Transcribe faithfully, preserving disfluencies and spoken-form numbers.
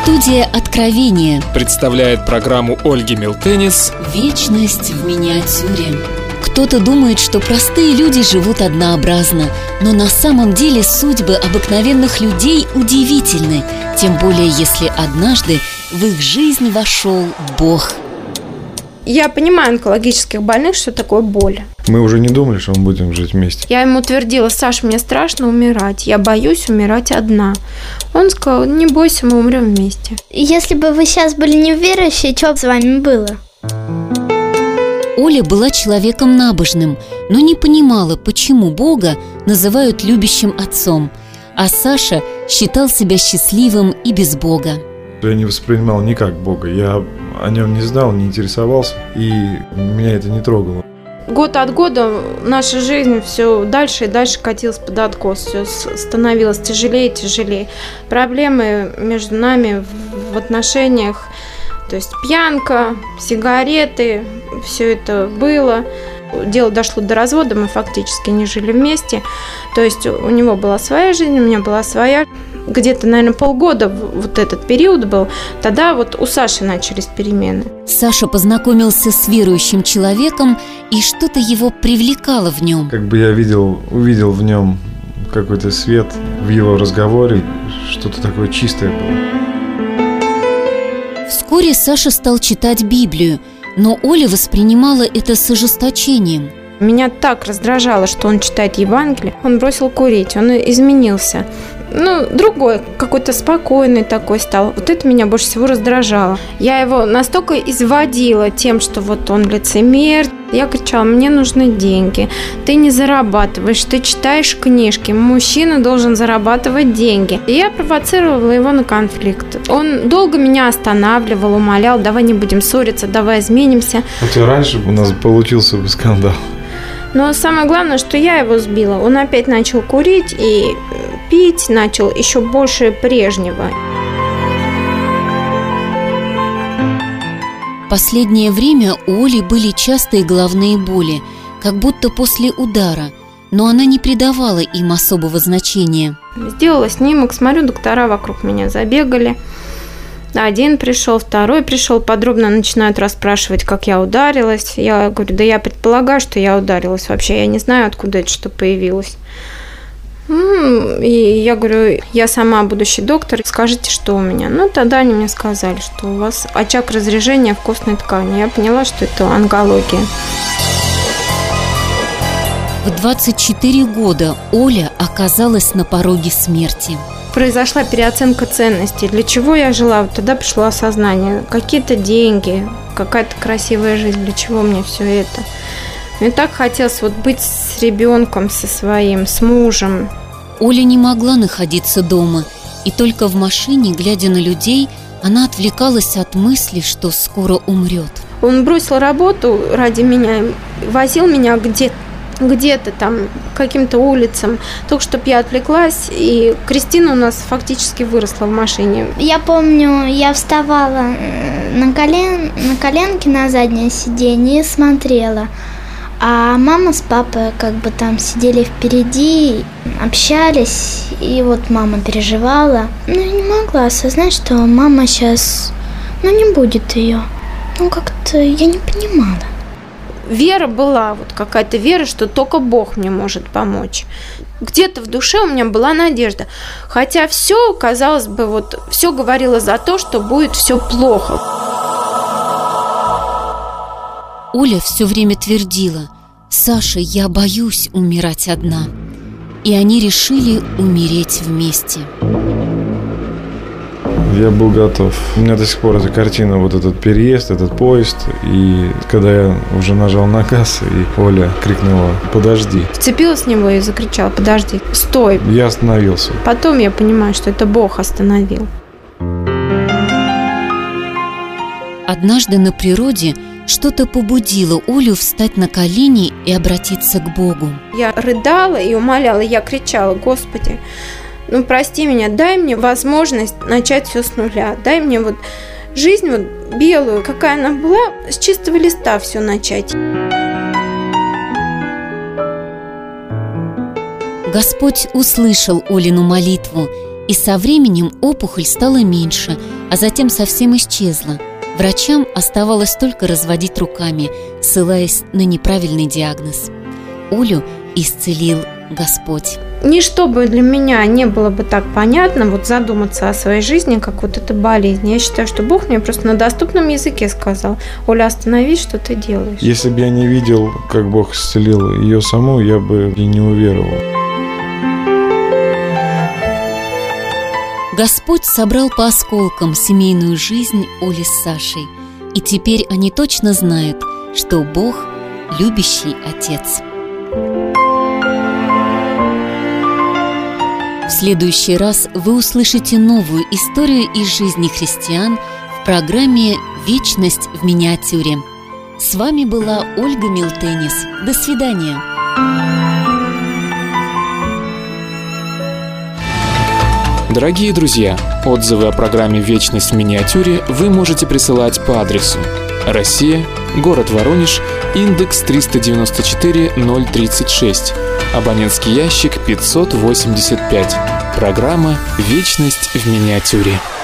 Студия «Откровение» представляет программу Ольги Милтенис «Вечность в миниатюре». Кто-то думает, что простые люди живут однообразно, но на самом деле судьбы обыкновенных людей удивительны, тем более если однажды в их жизнь вошел Бог. Я понимаю онкологических больных, что такое боль. Мы уже не думали, что мы будем жить вместе. Я ему твердила: Саш, мне страшно умирать, я боюсь умирать одна. Он сказал: не бойся, мы умрем вместе. Если бы вы сейчас были неверующие, что бы с вами было? Оля была человеком набожным, но не понимала, почему Бога называют любящим отцом, а Саша считал себя счастливым и без Бога. Я не воспринимал никак Бога, я о нем не знал, не интересовался, и меня это не трогало. Год от года наша жизнь все дальше и дальше катилась под откос, все становилось тяжелее и тяжелее. Проблемы между нами в отношениях, то есть пьянка, сигареты, все это было. Дело дошло до развода, мы фактически не жили вместе. То есть у него была своя жизнь, у меня была своя. Где-то, наверное, полгода вот этот период был. Тогда вот у Саши начались перемены. Саша познакомился с верующим человеком, и что-то его привлекало в нем. Как бы я видел, увидел в нем какой-то свет в его разговоре, что-то такое чистое было. Вскоре Саша стал читать Библию, но Оля воспринимала это с ожесточением. Меня так раздражало, что он читает Евангелие. Он бросил курить, он изменился. Ну, другой, какой-то спокойный такой стал. Вот это меня больше всего раздражало. Я его настолько изводила тем, что вот он лицемер. Я кричала: мне нужны деньги. Ты не зарабатываешь, ты читаешь книжки. Мужчина должен зарабатывать деньги. И я провоцировала его на конфликт. Он долго меня останавливал, умолял: давай не будем ссориться, давай изменимся. Вот и раньше у нас получился бы скандал. Но самое главное, что я его сбила. Он опять начал курить и пить начал еще больше прежнего. Последнее время у Оли были частые головные боли, как будто после удара, но она не придавала им особого значения. Сделала снимок, смотрю, доктора вокруг меня забегали. Один пришел, второй пришел, подробно начинают расспрашивать, как я ударилась. Я говорю: да я предполагаю, что я ударилась. Вообще я не знаю, откуда это что появилось. И я говорю: я сама будущий доктор, скажите, что у меня. Ну, тогда они мне сказали, что у вас очаг разрежения в костной ткани. Я поняла, что это онкология. В двадцать четыре года Оля оказалась на пороге смерти. Произошла переоценка ценностей. Для чего я жила? Вот тогда пришло осознание. Какие-то деньги, какая-то красивая жизнь. Для чего мне все это? Мне так хотелось вот быть с ребенком, со своим, с мужем. Оля не могла находиться дома, и только в машине, глядя на людей, она отвлекалась от мысли, что скоро умрет. Он бросил работу ради меня, возил меня где-то. где-то там, каким-то улицам, только чтобы я отвлеклась, и Кристина у нас фактически выросла в машине. Я помню, я вставала на, колен, на коленки на заднее сиденье и смотрела, а мама с папой как бы там сидели впереди, общались, и вот мама переживала. Но я не могла осознать, что мама сейчас, ну, не будет ее. Ну, как-то я не понимала. Вера была, вот какая-то вера, что только Бог мне может помочь. Где-то в душе у меня была надежда. Хотя все, казалось бы, вот все говорило за то, что будет все плохо. Оля все время твердила: «Саша, я боюсь умирать одна». И они решили умереть вместе. Я был готов. У меня до сих пор эта картина, вот этот переезд, этот поезд. И когда я уже нажал на газ, и Оля крикнула: подожди. Вцепилась в него и закричала: подожди, стой. Я остановился. Потом я понимаю, что это Бог остановил. Однажды на природе что-то побудило Олю встать на колени и обратиться к Богу. Я рыдала и умоляла, я кричала: Господи, ну прости меня, дай мне возможность начать все с нуля, дай мне вот жизнь вот белую, какая она была, с чистого листа все начать. Господь услышал Олину молитву, и со временем опухоль стала меньше, а затем совсем исчезла. Врачам оставалось только разводить руками, ссылаясь на неправильный диагноз. Олю исцелил Господь. Ничто бы для меня не было бы так понятно, вот задуматься о своей жизни, как вот эта болезнь. Я считаю, что Бог мне просто на доступном языке сказал: Оля, остановись, что ты делаешь. Если бы я не видел, как Бог исцелил ее саму, я бы и не уверовал. Господь собрал по осколкам семейную жизнь Оли с Сашей. И теперь они точно знают, что Бог – любящий Отец. В следующий раз вы услышите новую историю из жизни христиан в программе «Вечность в миниатюре». С вами была Ольга Милтенис. До свидания. Дорогие друзья, отзывы о программе «Вечность в миниатюре» вы можете присылать по адресу: Россия, город Воронеж, индекс триста девяносто четыре ноль тридцать шесть, абонентский ящик пятьсот восемьдесят пять. Программа «Вечность в миниатюре».